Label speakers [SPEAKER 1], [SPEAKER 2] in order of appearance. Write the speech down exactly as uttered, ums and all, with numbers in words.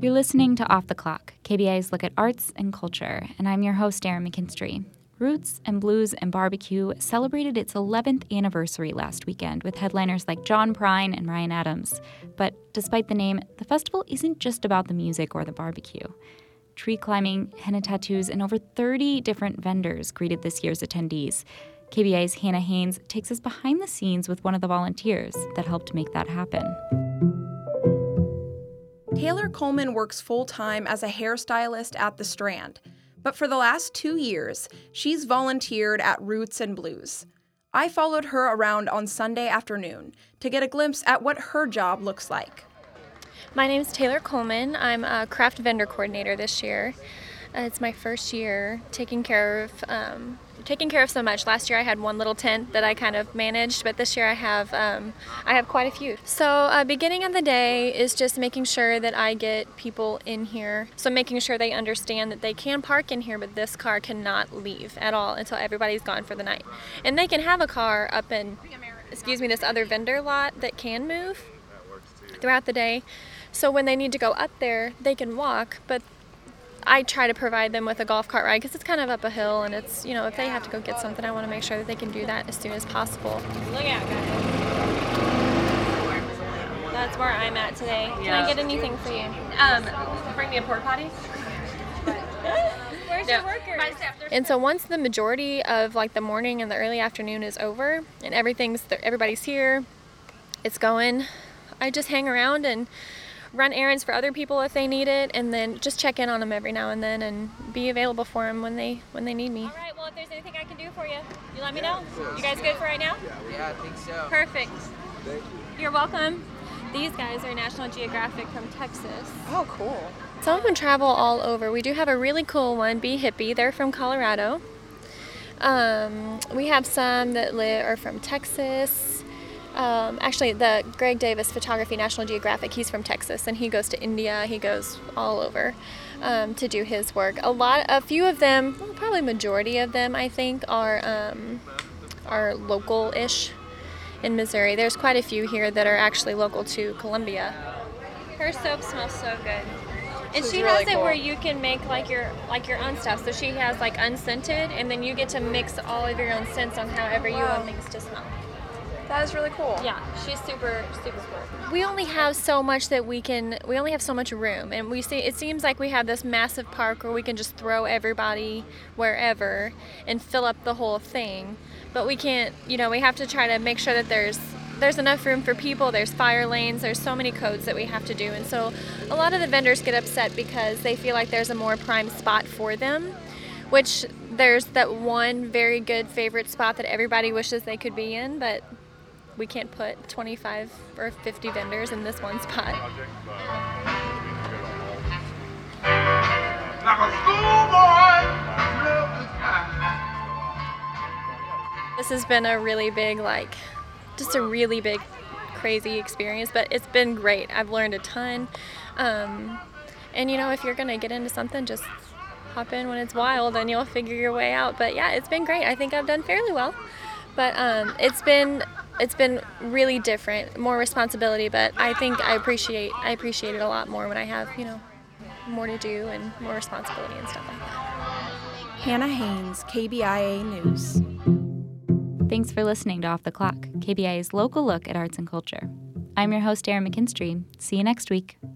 [SPEAKER 1] You're listening to Off the Clock, K B I's look at arts and culture, and I'm your host, Erin McKinstry. Roots and Blues and Barbecue celebrated its eleventh anniversary last weekend with headliners like John Prine and Ryan Adams. But despite the name, the festival isn't just about the music or the barbecue. Tree climbing, henna tattoos, and over thirty different vendors greeted this year's attendees. K B I's Hannah Haynes takes us behind the scenes with one of the volunteers that helped make that happen.
[SPEAKER 2] Taylor Coleman works full-time as a hairstylist at the Strand, but for the last two years, she's volunteered at Roots and Blues. I followed her around on Sunday afternoon to get a glimpse at what her job looks like.
[SPEAKER 3] My name is Taylor Coleman. I'm a craft vendor coordinator this year. Uh, it's my first year taking care of um, taking care of so much. Last year I had one little tent that I kind of managed, but this year I have um, I have quite a few. So uh, beginning of the day is just making sure that I get people in here. So making sure they understand that they can park in here, but this car cannot leave at all until everybody's gone for the night. And they can have a car up in, excuse me, this other vendor lot that can move throughout the day. So when they need to go up there, they can walk, but I try to provide them with a golf cart ride because it's kind of up a hill, and it's, you know, if they have to go get something, I want to make sure that they can do that as soon as possible. Look out, guys. That's where I'm at today. Can yeah. I get anything for you?
[SPEAKER 4] Um, bring me a porta potty.
[SPEAKER 3] Where's no. your workers? And so once the majority of like the morning and the early afternoon is over and everything's everybody's here, it's going, I just hang around and run errands for other people if they need it, and then just check in on them every now and then and be available for them when they when they need me. All right, well, if there's anything I can do for you, you let me know. You guys good for right now?
[SPEAKER 4] Yeah, I think so.
[SPEAKER 3] Perfect.
[SPEAKER 4] Thank you.
[SPEAKER 3] You're welcome. These guys are National Geographic from Texas.
[SPEAKER 2] Oh, cool.
[SPEAKER 3] Some of them travel all over. We do have a really cool one, Be Hippie. They're from Colorado. Um, we have some that live, are from Texas. Um, actually, the Greg Davis Photography National Geographic, he's from Texas, and he goes to India. He goes all over um, to do his work. A lot, a few of them, well, probably majority of them, I think, are um, are local-ish in Missouri. There's quite a few here that are actually local to Columbia. Her soap smells so good. And
[SPEAKER 2] This
[SPEAKER 3] she
[SPEAKER 2] is really
[SPEAKER 3] has it
[SPEAKER 2] cool.
[SPEAKER 3] where you can make like your like your own stuff. So she has like unscented, and then you get to mix all of your own scents on however you
[SPEAKER 2] Wow.
[SPEAKER 3] want things to smell.
[SPEAKER 2] That is really cool.
[SPEAKER 3] Yeah, she's super, super cool. We only have so much that we can, we only have so much room. And we see, it seems like we have this massive park where we can just throw everybody wherever and fill up the whole thing. But we can't, you know, we have to try to make sure that there's, there's enough room for people, there's fire lanes, there's so many codes that we have to do. And so a lot of the vendors get upset because they feel like there's a more prime spot for them, which there's that one very good favorite spot that everybody wishes they could be in, but we can't put twenty-five or fifty vendors in this one spot.
[SPEAKER 5] Like a schoolboy, love the sky.
[SPEAKER 3] This has been a really big, like, just a really big, crazy experience, but it's been great. I've learned a ton. Um, and, you know, if you're going to get into something, just hop in when it's wild and you'll figure your way out. But, yeah, it's been great. I think I've done fairly well. But um, it's been it's been really different, more responsibility, but I think I appreciate I appreciate it a lot more when I have, you know, more to do and more responsibility and stuff like that.
[SPEAKER 2] Hannah Haynes, K B I A News.
[SPEAKER 1] Thanks for listening to Off the Clock, K B I's local look at arts and culture. I'm your host, Erin McKinstry. See you next week.